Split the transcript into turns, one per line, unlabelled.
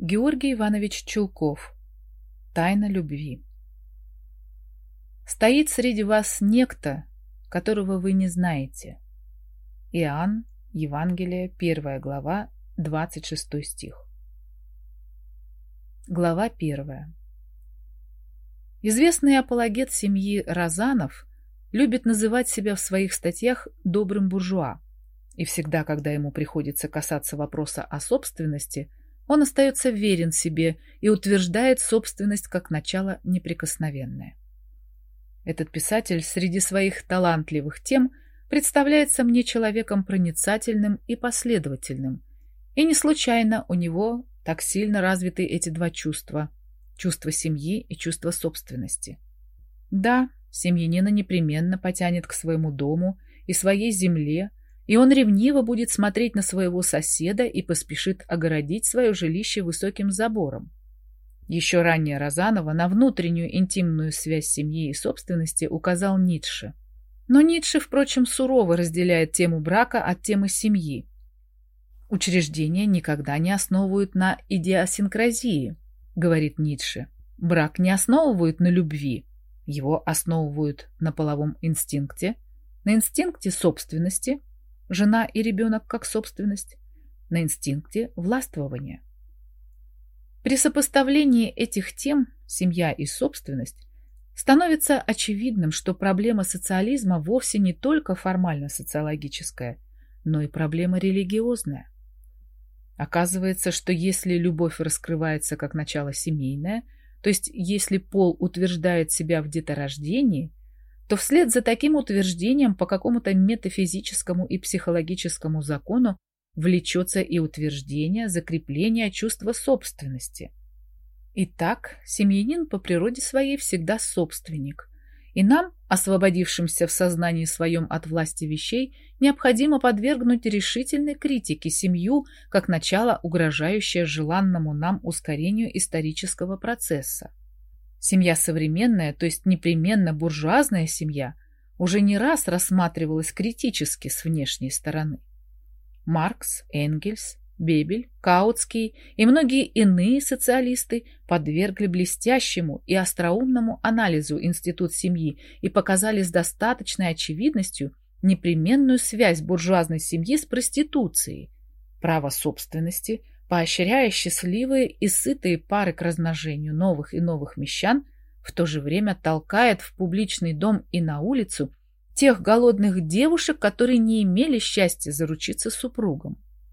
Георгий Иванович Чулков. Тайна любви. Стоит среди вас некто, которого вы не знаете. Иоанн, Евангелие, 1 глава, 26 стих. Глава 1. Известный апологет семьи Розанов любит называть себя в своих статьях добрым буржуа, и всегда, когда ему приходится касаться вопроса о собственности, он остается верен себе и утверждает собственность как начало неприкосновенное. Этот писатель среди своих талантливых тем представляется мне человеком проницательным и последовательным, и не случайно у него так сильно развиты эти два чувства – чувство семьи и чувство собственности. Да, семьянина непременно потянет к своему дому и своей земле, и он ревниво будет смотреть на своего соседа и поспешит огородить свое жилище высоким забором. Еще ранее Розанова на внутреннюю интимную связь семьи и собственности указал Ницше. Но Ницше, впрочем, сурово разделяет тему брака от темы семьи. Учреждения никогда не основывают на идиосинкразии, говорит Ницше. Брак не основывают на любви, его основывают на половом инстинкте, на инстинкте собственности, жена и ребенок как собственность, на инстинкте властвования. При сопоставлении этих тем, семья и собственность, становится очевидным, что проблема социализма вовсе не только формально социологическая, но и проблема религиозная. Оказывается, что если любовь раскрывается как начало семейное, то есть если пол утверждает себя в деторождении, то вслед за таким утверждением по какому-то метафизическому и психологическому закону влечется и утверждение закрепления чувства собственности. Итак, семьянин по природе своей всегда собственник, и нам, освободившимся в сознании своем от власти вещей, необходимо подвергнуть решительной критике семью как начало, угрожающее желанному нам ускорению исторического процесса. Семья современная, то есть непременно буржуазная семья, уже не раз рассматривалась критически с внешней стороны. Маркс, Энгельс, Бебель, Каутский и многие иные социалисты подвергли блестящему и остроумному анализу институт семьи и показали с достаточной очевидностью непременную связь буржуазной семьи с проституцией, право собственности, поощряя счастливые и сытые пары к размножению новых и новых мещан, в то же время толкает в публичный дом и на улицу тех голодных девушек, которые не имели счастья заручиться супругом.